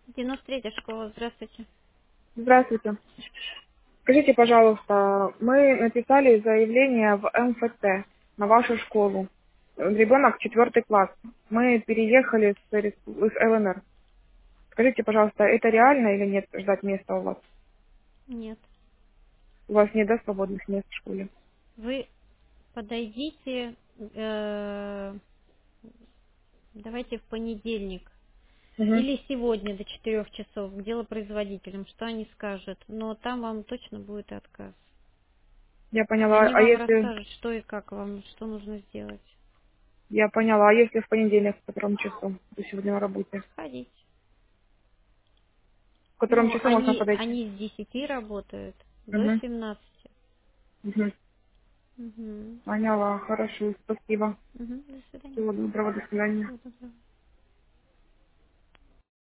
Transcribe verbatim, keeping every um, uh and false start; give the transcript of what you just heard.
девяносто третья школа, здравствуйте. Здравствуйте. Скажите, пожалуйста, мы написали заявление в эм эф тэ на вашу школу. Ребенок четвертый класс. Мы переехали с, рес- с эл эн эр. Скажите, пожалуйста, это реально или нет ждать места у вас? Нет. У вас нет, да, свободных мест в школе? Вы подойдите, э, давайте в понедельник Угу. или сегодня до четырех часов к делопроизводителям, что они скажут. Но там вам точно будет отказ. Я И поняла. они А вам если... расскажут, что и как вам, что нужно сделать. Я поняла. А если в понедельник в котором часу? Вы сегодня на работе. Сходить. В котором Ну, часу можно они, подойти? они с десяти работают до Угу. семнадцати. Угу. Угу. Поняла. Хорошо. Спасибо. Угу. До свидания. Всего доброго. До свидания. Всего доброго.